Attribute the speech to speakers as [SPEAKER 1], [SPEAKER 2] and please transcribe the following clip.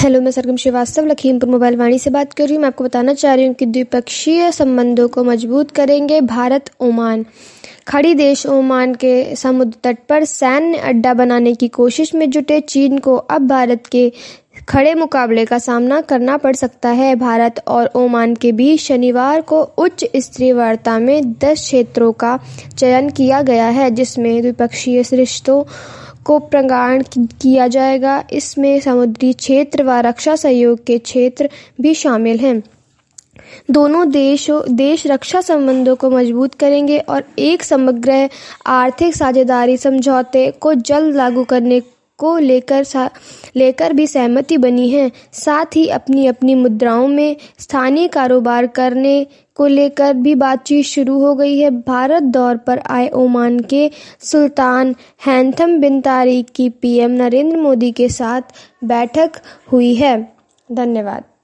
[SPEAKER 1] Hello, मैं Sargam Shrivastava Lakhimpur mobile Vaani से बात कर रही हूँ। मैं आपको बताना चाह रही हूँ कि द्विपक्षीय संबंधों को मजबूत करेंगे भारत ओमान। खड़ी देश ओमान के समुद्र तट पर सैन्य अड्डा बनाने की कोशिश में जुटे चीन को अब भारत के खड़े मुकाबले का सामना करना पड़ सकता है। भारत और ओमान के बीच शनिवार को उच्च स्तरीय वार्ता में 10 क्षेत्रों का चयन किया गया है, जिसमें द्विपक्षीय रिश्तों को प्रगाढ़ किया जाएगा। इसमें समुद्री क्षेत्र व रक्षा सहयोग के क्षेत्र भी शामिल हैं। दोनों देश रक्षा संबंधों को मजबूत करेंगे और एक समग्र आर्थिक साझेदारी समझौते को जल्द लागू करने को लेकर भी सहमति बनी है। साथ ही अपनी अपनी मुद्राओं में स्थानीय कारोबार करने को लेकर भी बातचीत शुरू हो गई है। भारत दौरे पर आए ओमान के सुल्तान हैथम बिन तारिक की पीएम नरेंद्र मोदी के साथ बैठक हुई है। धन्यवाद।